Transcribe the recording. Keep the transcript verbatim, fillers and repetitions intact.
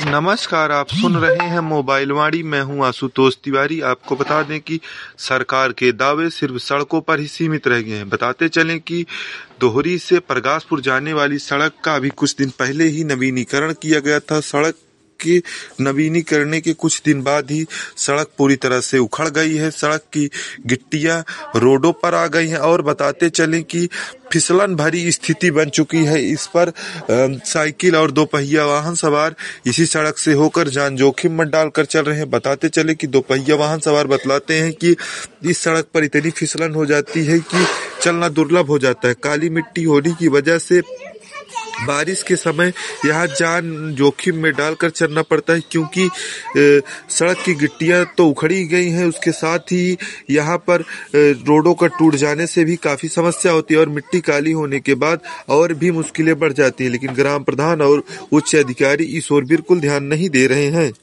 नमस्कार, आप सुन रहे हैं मोबाइल वाणी। मैं हूं आशुतोष तिवारी। आपको बता दें कि सरकार के दावे सिर्फ सड़कों पर ही सीमित रह गए हैं। बताते चलें कि दोहरी से परगासपुर जाने वाली सड़क का अभी कुछ दिन पहले ही नवीनीकरण किया गया था। सड़क के नवीनीकरण के कुछ दिन बाद ही सड़क पूरी तरह से उखड़ गई है। सड़क की गिट्टियां रोडों पर आ गई हैं और बताते चलें कि फिसलन भरी स्थिति बन चुकी है। इस पर साइकिल और दो पहिया वाहन सवार इसी सड़क से होकर जान जोखिम में डालकर चल रहे हैं। बताते चले कि दो पहिया वाहन सवार बतलाते हैं कि इस सड़क पर इतनी फिसलन हो जाती है कि चलना दुर्लभ हो जाता है। काली मिट्टी होने की वजह से बारिश के समय यहाँ जान जोखिम में डालकर चलना पड़ता है, क्योंकि सड़क की गिट्टियां तो उखड़ी गई हैं, उसके साथ ही यहाँ पर रोडों का टूट जाने से भी काफी समस्या होती है और मिट्टी काली होने के बाद और भी मुश्किलें बढ़ जाती हैं। लेकिन ग्राम प्रधान और उच्च अधिकारी इस ओर बिल्कुल ध्यान नहीं दे रहे हैं।